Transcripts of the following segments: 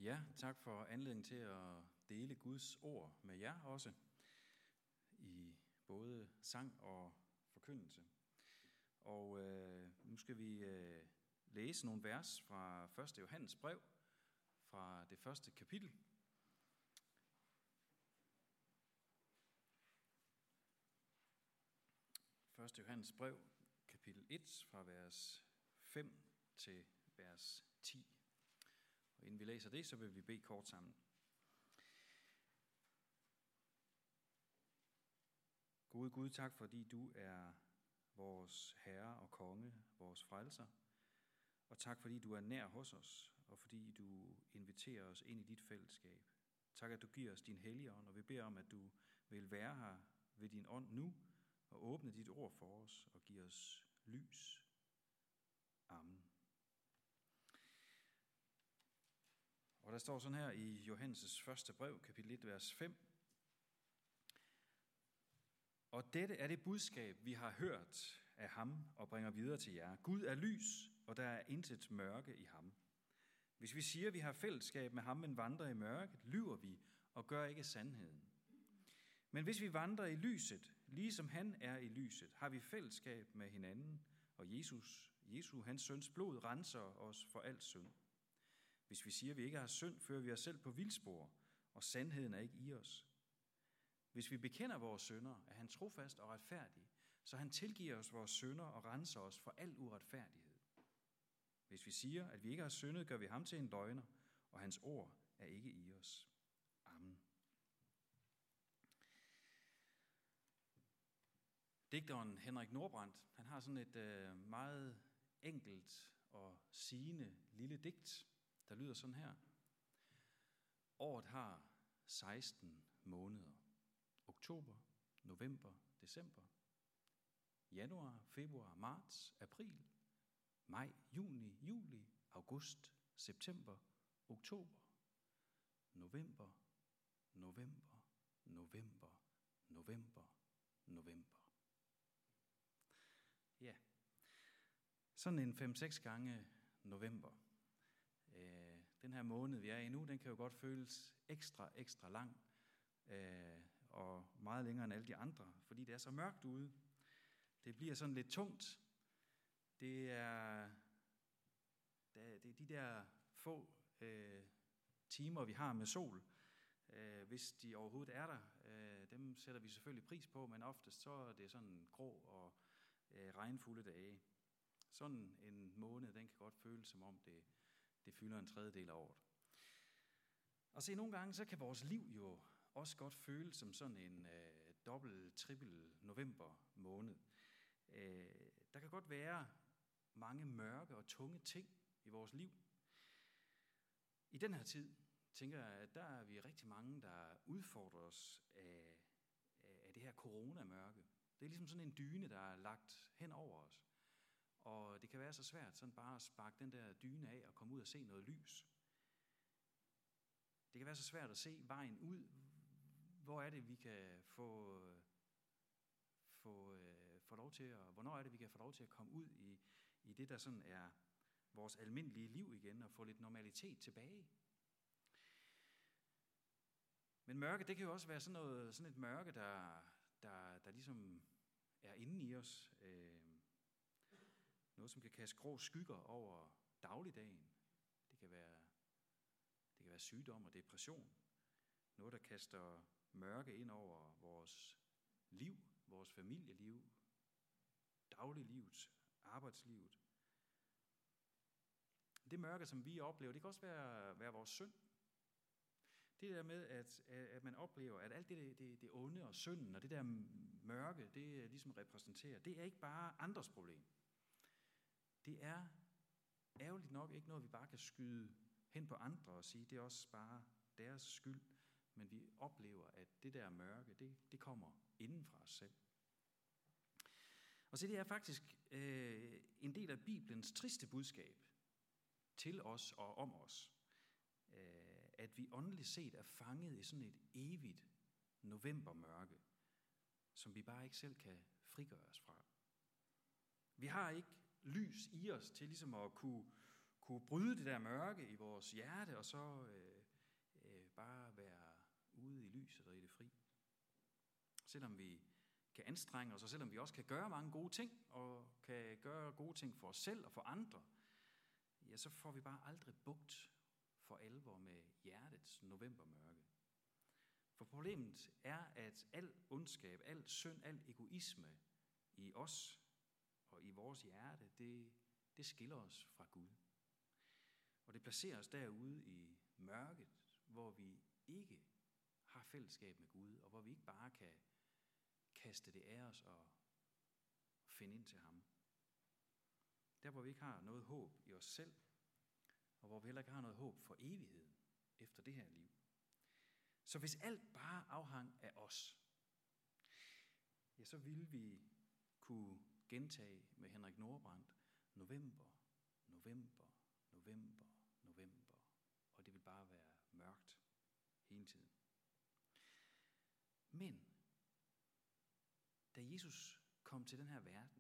Ja, tak for anledningen til at dele Guds ord med jer også, i både sang og forkyndelse. Og nu skal vi læse nogle vers fra 1. Johannes brev, fra det første kapitel. 1. Johannes brev, kapitel 1, fra vers 5 til vers 10. Og inden vi læser det, så vil vi bede kort sammen. Gode Gud, tak fordi du er vores Herre og Konge, vores frelser. Og tak fordi du er nær hos os, og fordi du inviterer os ind i dit fællesskab. Tak at du giver os din hellige ånd, og vi beder om, at du vil være her ved din ånd nu, og åbne dit ord for os og give os lys. Amen. Og der står sådan her i Johannes' første brev, kapitel 1, vers 5. Og dette er det budskab, vi har hørt af ham og bringer videre til jer. Gud er lys, og der er intet mørke i ham. Hvis vi siger, at vi har fællesskab med ham, men vandrer i mørket, lyver vi og gør ikke sandheden. Men hvis vi vandrer i lyset, ligesom han er i lyset, har vi fællesskab med hinanden, og Jesu, hans søns blod, renser os for al synd. Hvis vi siger, at vi ikke har synd, fører vi os selv på vildspor, og sandheden er ikke i os. Hvis vi bekender vores synder, er han trofast og retfærdig, så han tilgiver os vores synder og renser os for al uretfærdighed. Hvis vi siger, at vi ikke har syndet, gør vi ham til en løgner, og hans ord er ikke i os. Amen. Digteren Henrik Nordbrandt, han har sådan et meget enkelt og sigende lille digt, der lyder sådan her. Året har 16 måneder. Oktober, november, december, januar, februar, marts, april, maj, juni, juli, august, september, oktober, november, november, november, november, november. Ja, sådan en 5-6 gange november. Den her måned, vi er i nu, den kan jo godt føles ekstra lang, og meget længere end alle de andre, fordi det er så mørkt ude. Det bliver sådan lidt tungt. Det er de der få timer, vi har med sol, hvis de overhovedet er der. Dem sætter vi selvfølgelig pris på, men oftest så er det sådan grå og regnfulde dage. Sådan en måned, den kan godt føles som om det fylder en tredjedel af året. Og se, nogle gange så kan vores liv jo også godt føles som sådan en trippel november måned. Der kan godt være mange mørke og tunge ting i vores liv. I den her tid tænker jeg, at der er vi rigtig mange, der udfordrer os af det her coronamørke. Det er ligesom sådan en dyne, der er lagt hen over os. Og det kan være så svært sådan bare at sparke den der dyne af og komme ud og se noget lys. Det kan være så svært at se vejen ud. Hvor er det, vi kan få lov til at, hvornår er det, vi kan få lov til at komme ud i det, der sådan er vores almindelige liv igen, og få lidt normalitet tilbage. Men mørke, det kan jo også være sådan et mørke, der ligesom er inde i os. Noget, som kan kaste grå skygger over dagligdagen. Det kan være sygdom og depression. Noget, der kaster mørke ind over vores liv, vores familieliv, dagliglivet, arbejdslivet. Det mørke, som vi oplever, det kan også være vores synd. Det der med, at man oplever, at alt det onde og synden og det der mørke, det ligesom repræsenterer, det er ikke bare andres problem. Det er ærgerligt nok ikke noget, vi bare kan skyde hen på andre og sige, det er også bare deres skyld. Men vi oplever, at det der mørke, det kommer inden fra os selv. Og så det er faktisk en del af Bibelens triste budskab til os og om os, at vi åndeligt set er fanget i sådan et evigt novembermørke, som vi bare ikke selv kan frigøre os fra. Vi har ikke lys i os til ligesom at kunne kunne bryde det der mørke i vores hjerte, og så bare være ude i lyset og i det fri. Selvom vi kan anstrenge os, og selvom vi også kan gøre mange gode ting, og kan gøre gode ting for os selv og for andre, ja, så får vi bare aldrig bugt for alvor med hjertets novembermørke. For problemet er, at al ondskab, al synd, al egoisme i os og i vores hjerte, det skiller os fra Gud. Og det placerer os derude i mørket, hvor vi ikke har fællesskab med Gud, og hvor vi ikke bare kan kaste det af os og finde ind til ham. Der, hvor vi ikke har noget håb i os selv, og hvor vi heller ikke har noget håb for evigheden efter det her liv. Så hvis alt bare afhang af os, ja, så ville vi kunne gentage med Henrik Nordbrandt, november, november, november, november, og det vil bare være mørkt hele tiden. Men da Jesus kom til den her verden,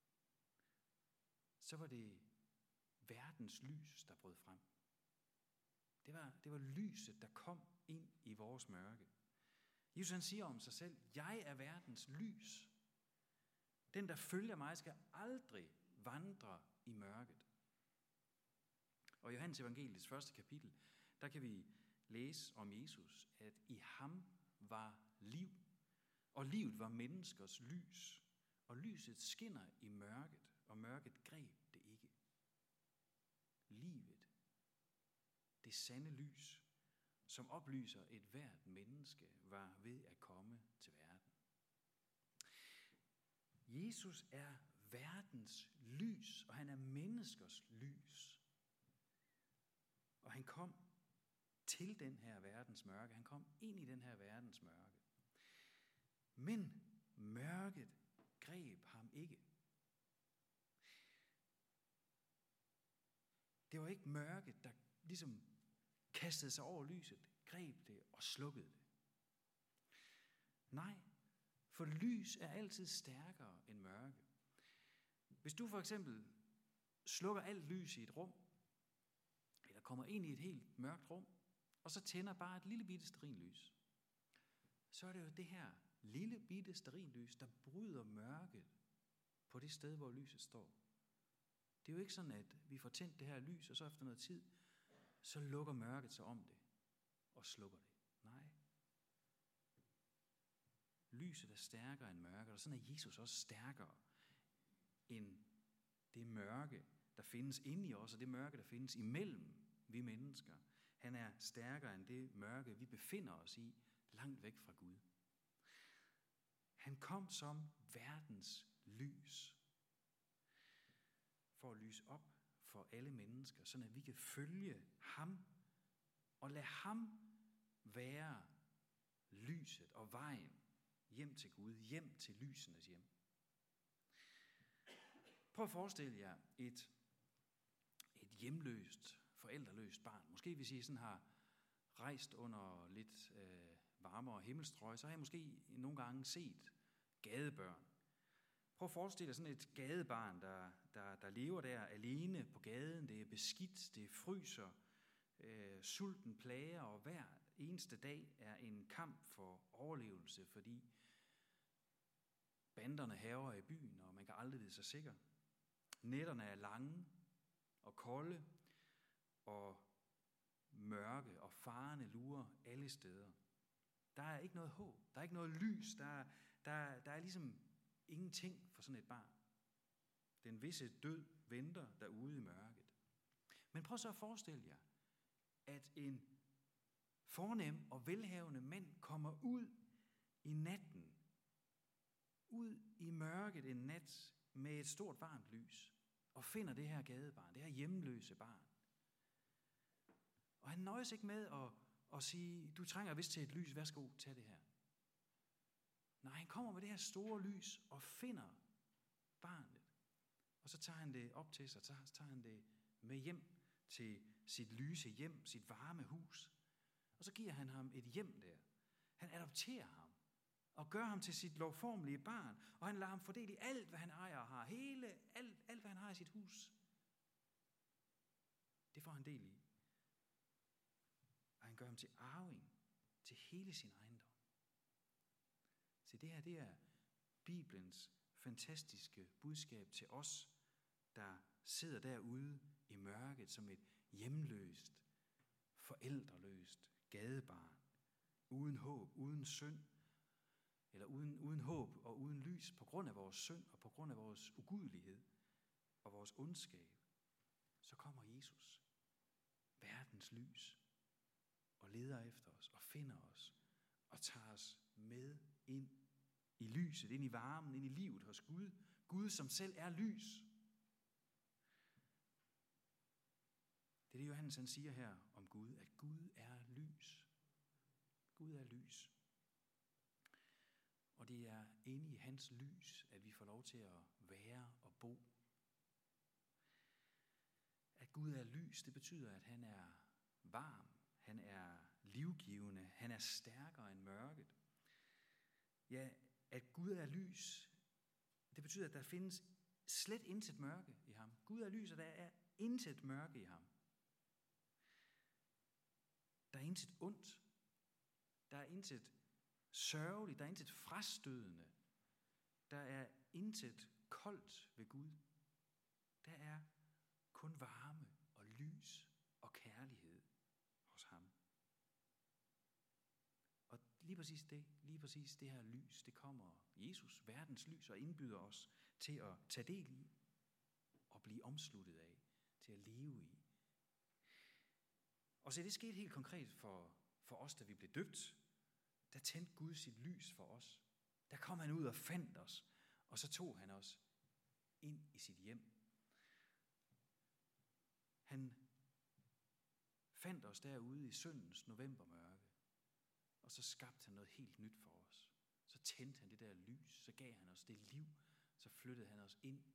så var det verdens lys, der brød frem. Det var lyset, der kom ind i vores mørke. Jesus han siger om sig selv, jeg er verdens lys. Den, der følger mig, skal aldrig vandre i mørket. Og i Johannes evangeliets første kapitel, der kan vi læse om Jesus, at i ham var liv, og livet var menneskers lys, og lyset skinner i mørket, og mørket greb det ikke. Livet, det sande lys, som oplyser et hvert menneske, var ved at komme til verden. Jesus er verdens lys, og han er menneskers lys. Og han kom til den her verdens mørke. Han kom ind i den her verdens mørke. Men mørket greb ham ikke. Det var ikke mørket, der ligesom kastede sig over lyset, greb det og slukkede det. Nej, for lys er altid stærkere end mørke. Hvis du for eksempel slukker alt lys i et rum, eller kommer ind i et helt mørkt rum, og så tænder bare et lille bitte stearinlys, så er det jo det her lille bitte stearinlys, der bryder mørket på det sted, hvor lyset står. Det er jo ikke sådan, at vi får tændt det her lys, og så efter noget tid, så lukker mørket sig om det og slukker det. Nej. Lyset er stærkere end mørket, og sådan er Jesus også stærkere end det mørke, der findes inde i os, og det mørke, der findes imellem vi mennesker. Han er stærkere end det mørke, vi befinder os i, langt væk fra Gud. Han kom som verdens lys, for at lyse op for alle mennesker, sådan at vi kan følge ham, og lade ham være lyset og vejen hjem til Gud, hjem til lysenes hjem. Prøv at forestille jer et hjemløst, forældreløst barn. Måske hvis I sådan har rejst under lidt varmere himmelstrøg, så har jeg måske nogle gange set gadebørn. Prøv at forestille jer sådan et gadebarn, der lever der alene på gaden. Det er beskidt, det fryser, sulten plager, og hver eneste dag er en kamp for overlevelse, fordi banderne hærger i byen, og man kan aldrig vide sig sikker. Nætterne er lange og kolde og mørke, og farerne lurer alle steder. Der er ikke noget håb, der er ikke noget lys, der er ligesom ingenting for sådan et barn. Den visse død venter derude i mørket. Men prøv så at forestille jer, at en fornem og velhavende mand kommer ud i natten, ud i mørket en nat med et stort varmt lys, og finder det her gadebarn, det her hjemløse barn. Og han nøjes ikke med at sige, du trænger vist til et lys, værsgo, tag det her. Nej, han kommer med det her store lys og finder barnet. Og så tager han det op til sig, så tager han det med hjem til sit lyse hjem, sit varme hus. Og så giver han ham et hjem der. Han adopterer ham og gør ham til sit lovformelige barn. Og han lader ham fordele i alt, hvad han ejer og har. Alt, hvad han har i sit hus. får han del i. Og han gør ham til arving til hele sin ejendom. Så det her, det er Bibelens fantastiske budskab til os, der sidder derude i mørket som et hjemløst, forældreløst gadebarn, uden håb, uden synd, eller uden håb og uden lys på grund af vores synd og på grund af vores ugudelighed og vores ondskab. Så kommer Jesus, verdens lys, og leder efter os og finder os og tager os med ind i lyset, ind i varmen, ind i livet hos Gud. Gud, som selv er lys. Det er det, Johannes han siger her om Gud, at Gud er lys. Gud er lys. Og det er inde i hans lys, at vi får lov til at være og bo. At Gud er lys, det betyder, at han er varm, han er livgivende, han er stærkere end mørket. Ja, at Gud er lys, det betyder, at der findes slet intet mørke i ham. Gud er lys, og der er intet mørke i ham. Der er intet ondt. Der er intet sørgeligt. Der er intet frastødende. Der er intet koldt ved Gud. Der er kun varme og lys og kærlighed hos ham. Og lige præcis det her lys, det kommer Jesus, verdens lys, og indbyder os til at tage del i og blive omsluttet af, til at leve i. Og så det skete helt konkret for os, da vi blev døbt. Der tændte Gud sit lys for os. Der kom han ud og fandt os, og så tog han os ind i sit hjem. Han fandt os derude i syndens novembermørke, og så skabte han noget helt nyt for os. Så tændte han det der lys, så gav han os det liv, så flyttede han os ind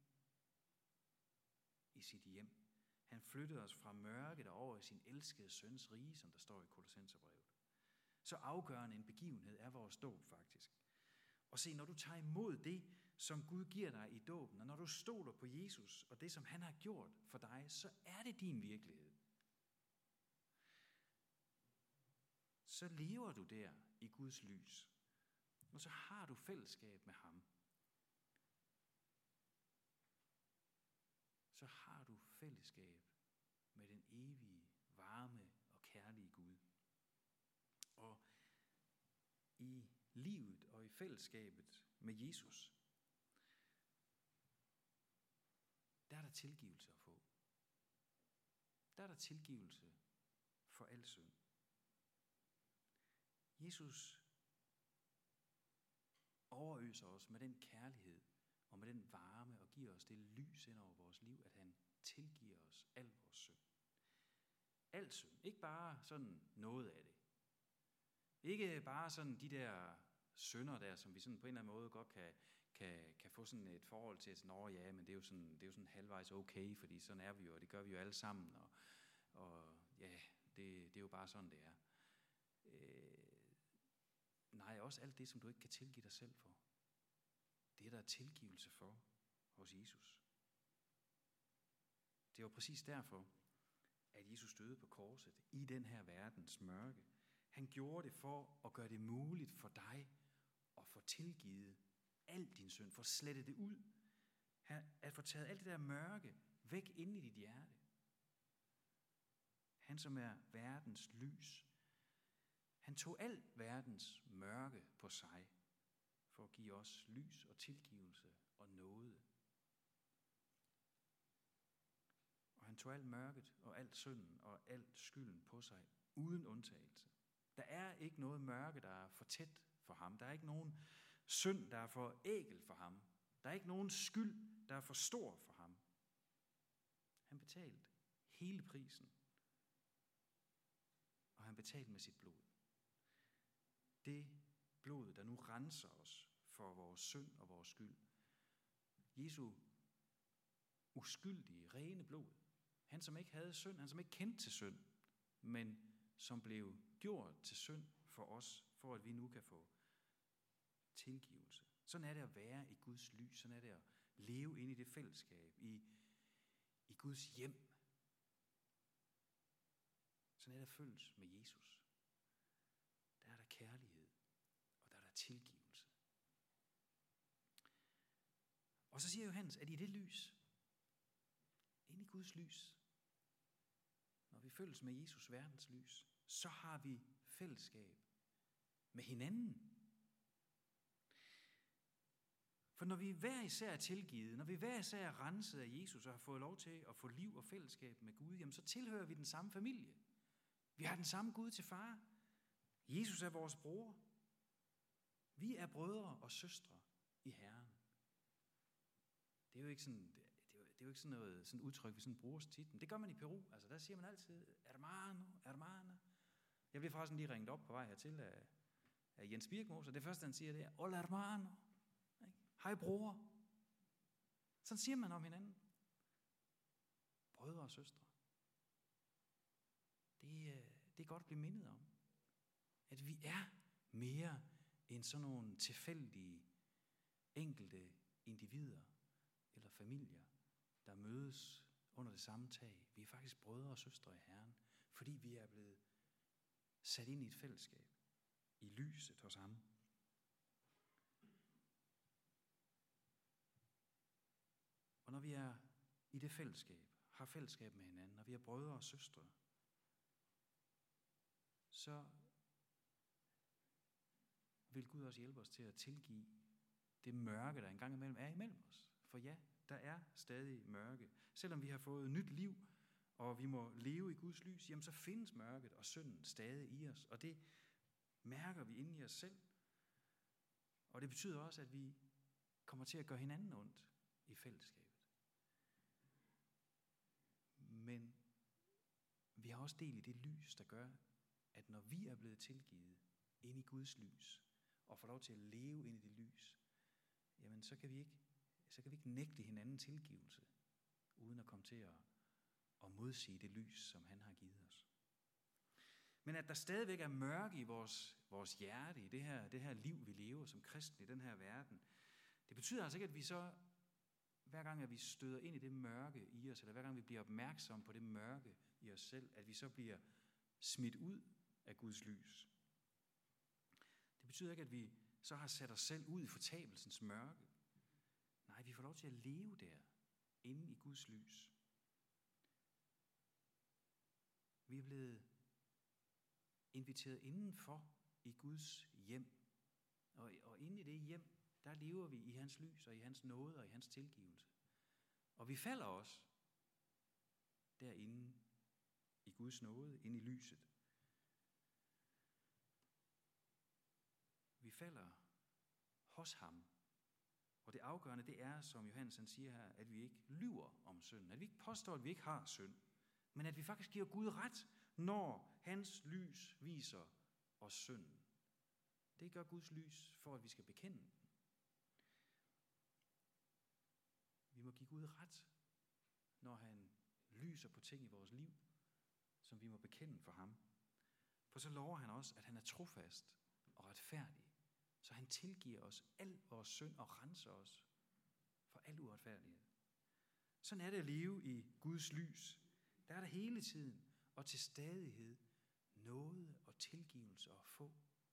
i sit hjem. Han flyttede os fra mørket og over i sin elskede søns rige, som der står i Kolossenserbrevet. Så afgørende en begivenhed er vores dåb faktisk. Og se, når du tager imod det, som Gud giver dig i dåben, og når du stoler på Jesus og det, som han har gjort for dig, så er det din virkelighed. Så lever du der i Guds lys, og så har du fællesskab med ham. Så har du fællesskab med den evige, varme og kærlige Gud. Og i livet og i fællesskabet med Jesus, der er der tilgivelse at få. Der er der tilgivelse for al synd. Jesus overøser os med den kærlighed og med den varme og giver os det lys ind over vores liv, at han tilgiver os al vores synd. Al synd. Ikke bare sådan noget af det. Ikke bare sådan de der synder der, som vi sådan på en eller anden måde godt kan få sådan et forhold til, at ja, men det er jo sådan halvvejs okay, fordi sådan er vi jo, og det gør vi jo alle sammen, og ja, det er jo bare sådan, det er. Nej, også alt det, som du ikke kan tilgive dig selv for. Det er der tilgivelse for hos Jesus. Det var præcis derfor, at Jesus døde på korset i den her verdens mørke. Han gjorde det for at gøre det muligt for dig at få tilgivet al din synd, for at slette det ud. At få taget alt det der mørke væk inde i dit hjerte. Han, som er verdens lys. Han tog al verdens mørke på sig, for at give os lys og tilgivelse og nåde. Og han tog alt mørket og alt synden og alt skylden på sig, uden undtagelse. Der er ikke noget mørke, der er for tæt for ham. Der er ikke nogen synd, der er for ækel for ham. Der er ikke nogen skyld, der er for stor for ham. Han betalte hele prisen. Og han betalte med sit blod. Det blod, der nu renser os for vores synd og vores skyld. Jesu uskyldige, rene blod. Han, som ikke havde synd, han, som ikke kendte til synd, men som blev gjort til synd for os, for at vi nu kan få tilgivelse. Sådan er det at være i Guds lys. Sådan er det at leve inde i det fællesskab, i Guds hjem. sådan er der følges med Jesus. Der er der kærlighed, og der er der tilgivelse. Og så siger Johannes, at i det lys, inde i Guds lys, når vi følges med Jesus verdens lys, så har vi fællesskab med hinanden. For når vi hver især er tilgivet, når vi hver især er renset af Jesus og har fået lov til at få liv og fællesskab med Gud, jamen så tilhører vi den samme familie. Vi har den samme Gud til far. Jesus er vores bror. Vi er brødre og søstre i Herren. Det er jo ikke sådan, det er jo ikke sådan noget sådan udtryk, vi sådan bruger så tit. Men det gør man i Peru. Altså der siger man altid, hermano. Jeg blev faktisk lige ringet op på vej hertil af Jens Birkmose, og det første han siger, det er, hola hermano. Hej bror. Sådan siger man om hinanden. Brødre og søstre. Det er godt at blive mindet om. At vi er mere end sådan nogle tilfældige, enkelte individer eller familier, der mødes under det samme tag. Vi er faktisk brødre og søstre i Herren, fordi vi er blevet sat ind i et fællesskab i lyset hos ham. Og når vi er i det fællesskab, har fællesskab med hinanden, når vi er brødre og søstre, så vil Gud også hjælpe os til at tilgive det mørke, der engang imellem er imellem os. For ja, der er stadig mørke. Selvom vi har fået nyt liv, og vi må leve i Guds lys, jamen så findes mørket og synden stadig i os. Og det mærker vi inde i os selv. Og det betyder også, at vi kommer til at gøre hinanden ondt i fællesskabet. Men vi har også del i det lys, der gør, at når vi er blevet tilgivet ind i Guds lys, og får lov til at leve ind i det lys, jamen så kan vi ikke nægte hinanden tilgivelse, uden at komme til at modsige det lys, som han har givet os. Men at der stadigvæk er mørke i vores hjerte, i det her liv, vi lever som kristne i den her verden, det betyder altså ikke, at vi så, hver gang at vi støder ind i det mørke i os, eller hver gang vi bliver opmærksomme på det mørke i os selv, at vi så bliver smidt ud af Guds lys. Det betyder ikke, at vi så har sat os selv ud i fortabelsens mørke. Nej, vi får lov til at leve der, inde i Guds lys. Vi er blevet inviteret indenfor i Guds hjem. Og inde i det hjem, der lever vi i hans lys og i hans nåde og i hans tilgivelse. Og vi falder også derinde i Guds nåde, inde i lyset. Vi falder hos ham. Og det afgørende, det er, som Johannes han siger her, at vi ikke lyver om synden. At vi ikke påstår, at vi ikke har synd. Men at vi faktisk giver Gud ret, når hans lys viser os synden. Det gør Guds lys, for at vi skal bekende den. Vi må give Gud ret, når han lyser på ting i vores liv, som vi må bekende for ham. For så lover han også, at han er trofast og retfærdig. Så han tilgiver os al vores synd og renser os for al uretfærdighed. Sådan er det at leve i Guds lys. Der er der hele tiden og til stadighed nåde og tilgivelse at få.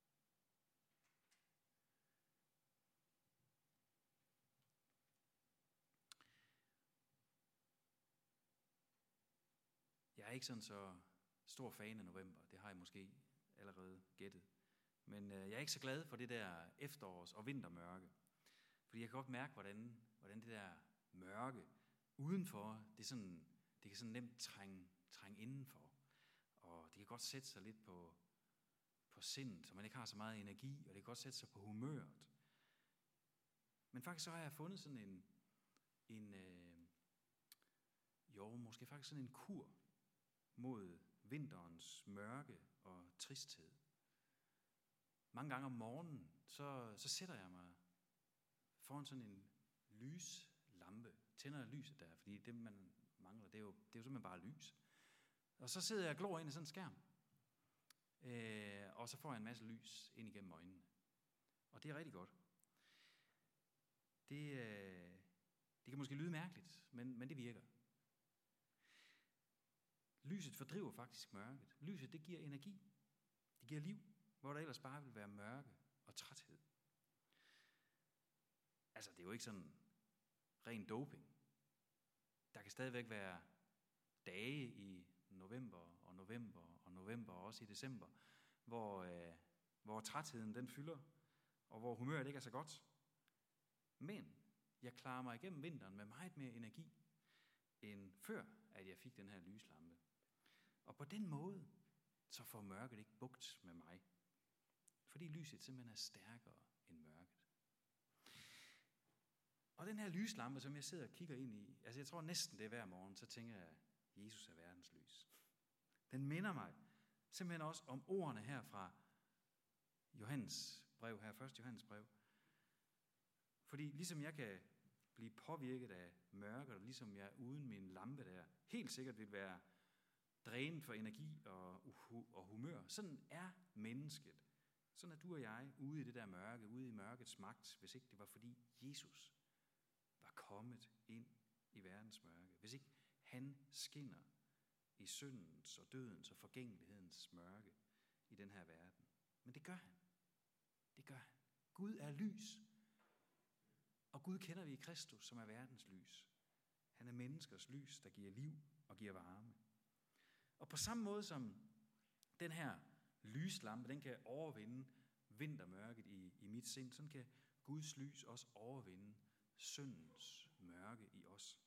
Jeg er ikke sådan så stor fan af november. Det har jeg måske allerede gættet. Men jeg er ikke så glad for det der efterårs- og vintermørke. Fordi jeg kan godt mærke, hvordan det der mørke udenfor, det kan sådan nemt trænge indenfor. Og det kan godt sætte sig lidt på sindet, så man ikke har så meget energi, og det kan godt sætte sig på humøret. Men faktisk så har jeg fundet sådan måske faktisk sådan en kur mod vinterens mørke og tristhed. Mange gange om morgenen, så sætter jeg mig foran sådan en lyslampe, tænder lyset der, fordi det man mangler, det er jo simpelthen bare lys. Og så sidder jeg og glor ind i sådan en skærm, og så får jeg en masse lys ind igennem øjnene. Og det er rigtig godt. Det kan måske lyde mærkeligt, men det virker. Lyset fordriver faktisk mørket. Lyset, det giver energi. Det giver liv, hvor der ellers bare vil være mørke og træthed. Altså, det er jo ikke sådan ren doping. Der kan stadigvæk være dage i november og også i december, hvor trætheden den fylder, og hvor humøret ikke er så godt. Men jeg klarer mig igennem vinteren med meget mere energi, end før, at jeg fik den her lyslampe. Og på den måde, så får mørket ikke bugt med mig. Fordi lyset simpelthen er stærkere end mørket. Og den her lyslampe, som jeg sidder og kigger ind i, altså jeg tror næsten det er hver morgen, så tænker jeg, Jesus er verdens lys. Den minder mig simpelthen også om ordene her fra Johannes brev, her 1. Johannes brev. Fordi ligesom jeg kan blive påvirket af mørket, og ligesom jeg uden min lampe der helt sikkert vil være drænet for energi og humør, sådan er mennesket. Sådan er du og jeg ude i det der mørke, ude i mørkets magt, hvis ikke det var fordi Jesus var kommet ind i verdens mørke. Hvis ikke han skinner i syndens og dødens og forgængelighedens mørke i den her verden. Men det gør han. Det gør han. Gud er lys. Og Gud kender vi i Kristus, som er verdens lys. Han er menneskers lys, der giver liv og giver varme. Og på samme måde som den her lyslampe, den kan overvinde vintermørket i mit sind, sådan kan Guds lys også overvinde syndens mørke i os.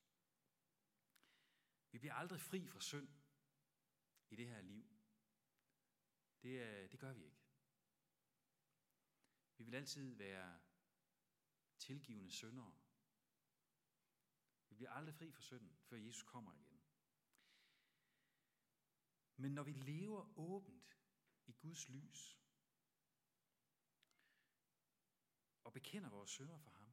Vi bliver aldrig fri fra synd i det her liv. Det gør vi ikke. Vi vil altid være tilgivende syndere. Vi bliver aldrig fri fra synden, før Jesus kommer igen. Men når vi lever åbent i Guds lys, og bekender vores synder for ham,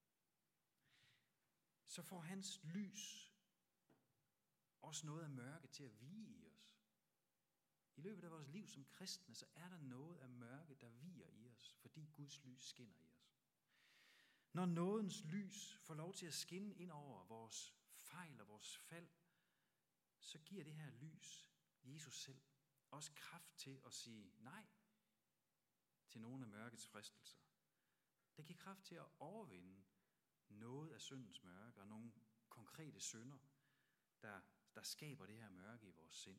så får hans lys også noget af mørke til at vige i os. I løbet af vores liv som kristne, så er der noget af mørke, der viger i os, fordi Guds lys skinner i os. Når nådens lys får lov til at skinne ind over vores fejl og vores fald, så giver det her lys, Jesus selv, også kraft til at sige nej til nogle af mørkets fristelser. Det giver kraft til at overvinde noget af syndens mørke og nogle konkrete synder, der skaber det her mørke i vores sind.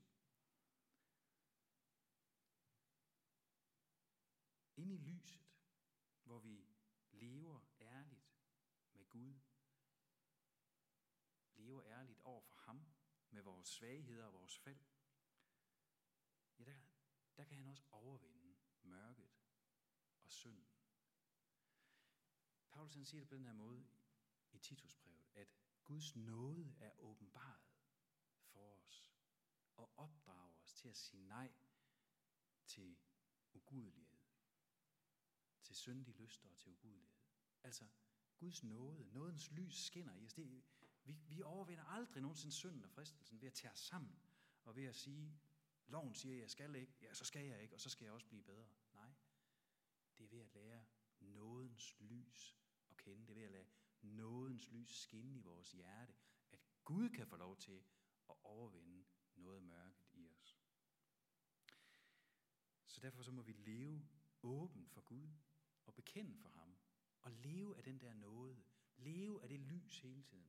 Inde i lyset, hvor vi lever ærligt med Gud, lever ærligt over for ham, med vores svagheder og vores fald, ja, der kan han også overvinde mørket og synden. Paulus han siger det på den her måde i Titusbrevet, at Guds nåde er åbenbaret for os og opdrager os til at sige nej til ugudelighed, til syndige lyster og til ugudelighed. Altså Guds nåde, nådens lys skinner i os. Vi overvinder aldrig nogensinde synden og fristelsen ved at tage os sammen og ved at sige, loven siger, jeg skal ikke, ja, så skal jeg ikke, og så skal jeg også blive bedre. Nej, det er ved at lære nådens lys at kende. Det er ved at lade nådens lys skinne i vores hjerte, at Gud kan få lov til at overvinde noget af mørket i os. Så derfor så må vi leve åbent for Gud og bekende for ham og leve af den der nåde, leve af det lys hele tiden.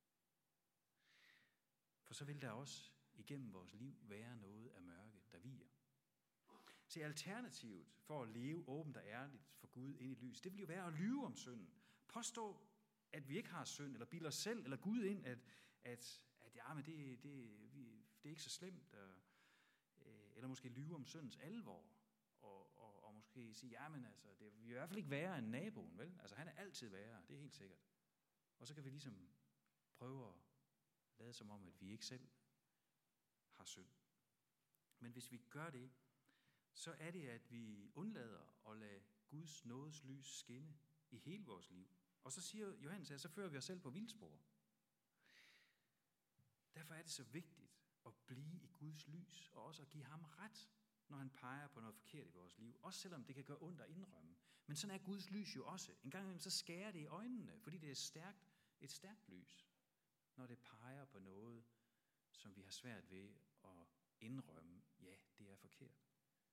For så vil der også igennem vores liv være noget af mørket, der viger. Så alternativet for at leve åbent og ærligt for Gud ind i lys, det vil jo være at lyve om synden. Påstå, at vi ikke har synd, eller bilde os selv eller Gud ind, at ja, men det er ikke så slemt, eller måske lyve om syndens alvor, og måske sige, ja, men altså, vi er i hvert fald ikke værre end naboen, vel? Altså, han er altid værre, det er helt sikkert. Og så kan vi ligesom prøve at lade som om, at vi ikke selv har synd. Men hvis vi gør det, så er det, at vi undlader at lade Guds nådes lys skinne i hele vores liv. Og så siger Johannes, at så fører vi os selv på vildspor. Derfor er det så vigtigt at blive i Guds lys, og også at give ham ret, når han peger på noget forkert i vores liv. Også selvom det kan gøre ondt at indrømme. Men sådan er Guds lys jo også. En gang imellem så skærer det i øjnene, fordi det er et stærkt lys, når det peger på noget, som vi har svært ved at indrømme, ja, det er forkert.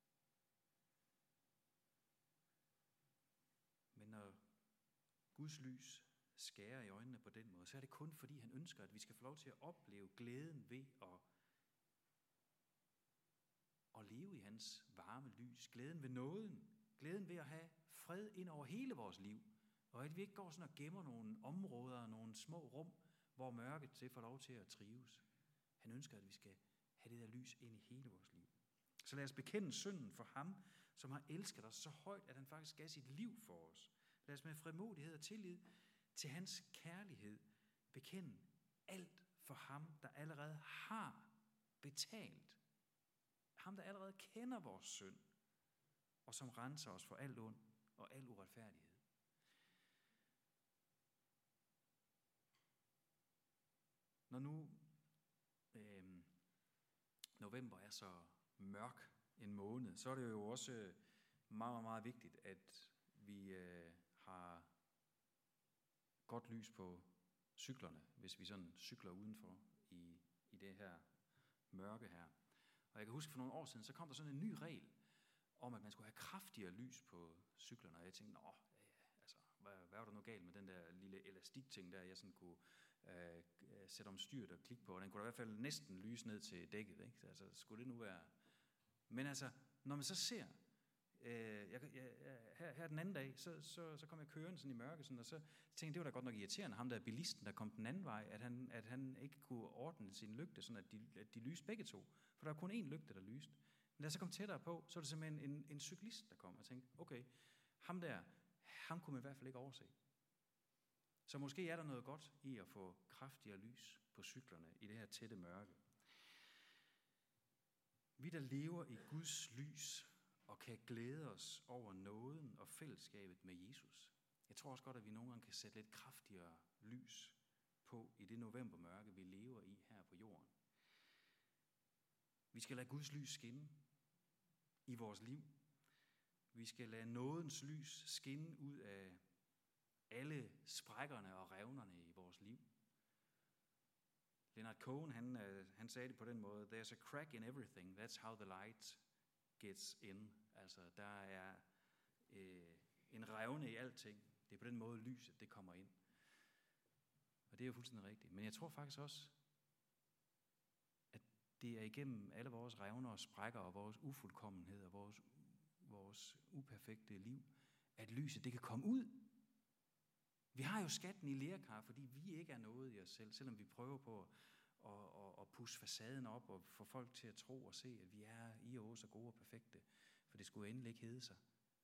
Men når Guds lys skærer i øjnene på den måde, så er det kun fordi han ønsker, at vi skal få lov til at opleve glæden ved at leve i hans varme lys. Glæden ved nåden. Glæden ved at have fred ind over hele vores liv. Og at vi ikke går sådan og gemmer nogle områder, nogle små rum, hvor mørket det får lov til at trives. Han ønsker, at vi skal have det der lys ind i hele vores liv. Så lad os bekende synden for ham, som har elsket os så højt, at han faktisk gav sit liv for os. Lad os med frimodighed og tillid til hans kærlighed bekende alt for ham, der allerede har betalt. Ham, der allerede kender vores synd, og som renser os for alt ondt og al uretfærdighed. Når nu november er så mørk en måned, så er det jo også meget, meget, meget vigtigt, at vi har godt lys på cyklerne, hvis vi sådan cykler udenfor i det her mørke her. Og jeg kan huske for nogle år siden, så kom der sådan en ny regel om, at man skulle have kraftigere lys på cyklerne. Og jeg tænkte, hvad var der nu galt med den der lille elastikting der, jeg sådan kunne sætte om styret og klikke på. Og den kunne da i hvert fald næsten lyse ned til dækket, ikke? Altså, skulle det nu være... Men altså, når man så ser... her den anden dag, så kom jeg kørende sådan i mørke, sådan, og så tænkte jeg, det var da godt nok irriterende, ham der bilisten, der kom den anden vej, at han ikke kunne ordne sin lygte, sådan at de lyste begge to. For der var kun én lygte, der lyste. Men da jeg så kom tættere på, så var det simpelthen en cyklist, der kom, og tænkte, okay, ham kunne man i hvert fald ikke overse. Så måske er der noget godt i at få kraftigere lys på cyklerne i det her tætte mørke. Vi, der lever i Guds lys og kan glæde os over nåden og fællesskabet med Jesus. Jeg tror også godt, at vi nogle gange kan sætte lidt kraftigere lys på i det novembermørke, vi lever i her på jorden. Vi skal lade Guds lys skinne i vores liv. Vi skal lade nådens lys skinne ud af alle sprækkerne og revnerne i vores liv. Leonard Cohen, han sagde det på den måde, there's a crack in everything, that's how the light gets in. Altså, der er en revne i alting. Det er på den måde, lyset det kommer ind. Og det er jo fuldstændig rigtigt. Men jeg tror faktisk også, at det er igennem alle vores revner og sprækker og vores ufuldkommenhed og vores uperfekte liv, at lyset det kan komme ud. Vi har jo skatten i lerkar, fordi vi ikke er noget i os selv, selvom vi prøver på at pusse facaden op og få folk til at tro og se, at vi er i og så gode og perfekte, for det skulle endelig ikke hedde sig.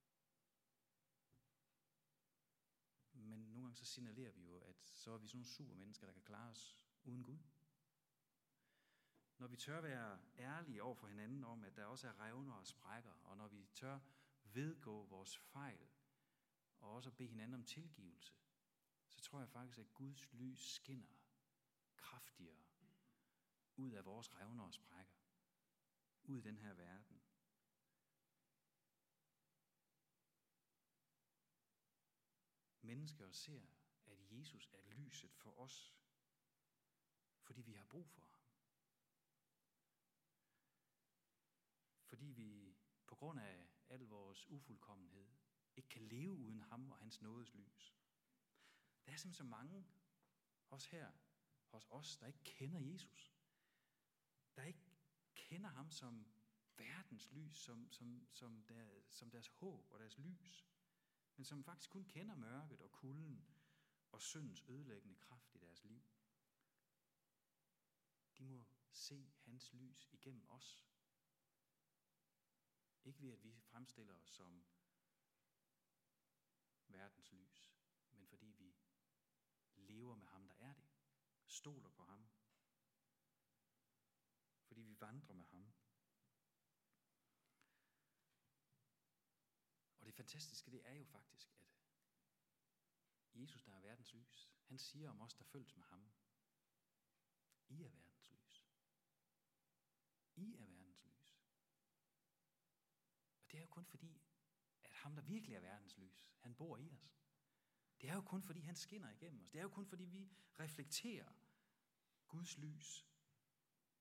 Men nogle gange så signalerer vi jo, at så er vi sådan nogle supermennesker, der kan klare os uden Gud. Når vi tør være ærlige over for hinanden om, at der også er revner og sprækker, og når vi tør vedgå vores fejl, og også bede hinanden om tilgivelse, så tror jeg faktisk, at Guds lys skinner kraftigere ud af vores revner og sprækker, ud i den her verden. Mennesker ser, at Jesus er lyset for os, fordi vi har brug for ham. Fordi vi på grund af al vores ufuldkommenhed ikke kan leve uden ham og hans nådes lys. Der er simpelthen så mange, også her hos os, der ikke kender Jesus. Der ikke kender ham som verdens lys, som deres håb og deres lys. Men som faktisk kun kender mørket og kulden og syndens ødelæggende kraft i deres liv. De må se hans lys igennem os. Ikke ved at vi fremstiller os som verdens lys, men fordi vi lever med ham, der er det. Stoler på ham. Fordi vi vandrer med ham. Og det fantastiske, det er jo faktisk, at Jesus, der er verdens lys, han siger om os, der følges med ham, I er verdens lys. I er verdens lys. Og det er jo kun fordi, at ham, der virkelig er verdens lys, han bor i os. Det er jo kun fordi, han skinner igennem os. Det er jo kun fordi, vi reflekterer Guds lys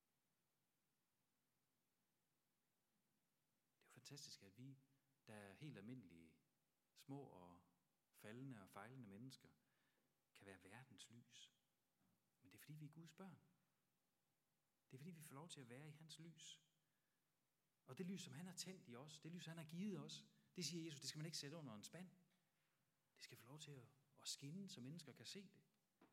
fantastisk, at vi, der er helt almindelige, små og faldende og fejlende mennesker, kan være verdens lys. Men det er fordi, vi er Guds børn. Det er fordi, vi får lov til at være i hans lys. Og det lys, som han har tændt i os, det lys, han har givet os, det siger Jesus, det skal man ikke sætte under en spand. Det skal få lov til at skinne, så mennesker kan se det.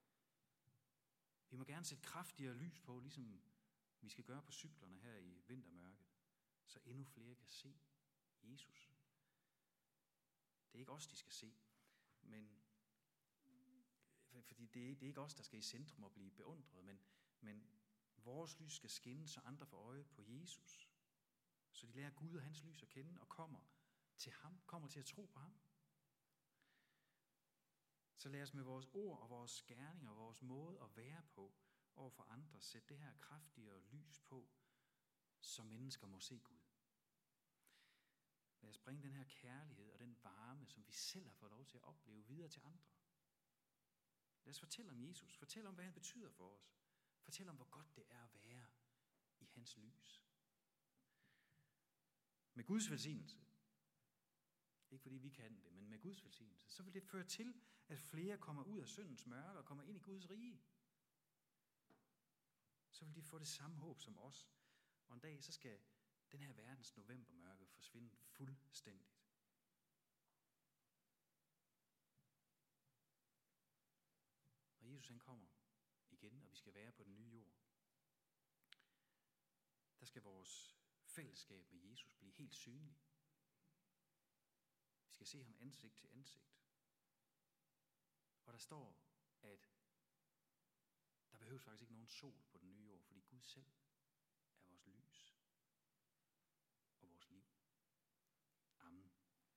Vi må gerne sætte kraftigere lys på, ligesom vi skal gøre på cyklerne her i vintermørket, så endnu flere kan se Jesus. Det er ikke os, de skal se, men fordi det er ikke os, der skal i centrum og blive beundret, men vores lys skal skinne, så andre får øje på Jesus. Så de lærer Gud og hans lys at kende og kommer til ham, kommer til at tro på ham. Så lad os med vores ord og vores gerninger og vores måde at være på over for andre, sætte det her kraftigere lys på, så mennesker må se Gud. Lad os bringe den her kærlighed og den varme, som vi selv har fået lov til at opleve, videre til andre. Lad os fortælle om Jesus. Fortæl om, hvad han betyder for os. Fortæl om, hvor godt det er at være i hans lys. Med Guds velsignelse, ikke fordi vi kan det, men med Guds velsignelse, så vil det føre til, at flere kommer ud af syndens mørke og kommer ind i Guds rige. Så vil de få det samme håb som os. Og en dag, så skal den her verdens novembermørke forsvinde fuldstændigt. Og Jesus han kommer igen, og vi skal være på den nye jord. Der skal vores fællesskab med Jesus blive helt synlig. Vi skal se ham ansigt til ansigt. Og der står, at der behøves faktisk ikke nogen sol på den nye jord, fordi Gud selv er vores lys og vores liv. Amen.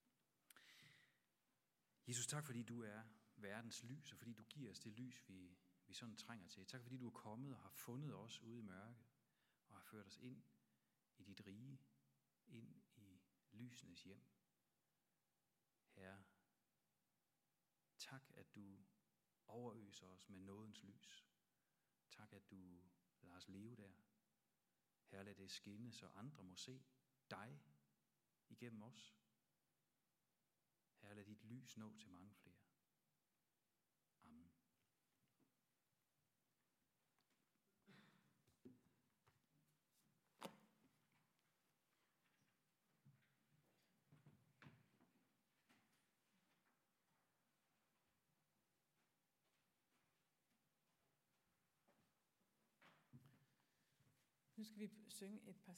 Jesus, tak fordi du er verdens lys, og fordi du giver os det lys, vi sådan trænger til. Tak fordi du er kommet og har fundet os ude i mørket, og har ført os ind i dit rige, ind i lysenes hjem. Herre, tak at du overøser os med nådens lys. Tak at du lader os leve der. Herre, lad det skinne, så andre må se dig igennem os. Herre, lad dit lys nå til mange flere. Amen. Nu skal vi synge et par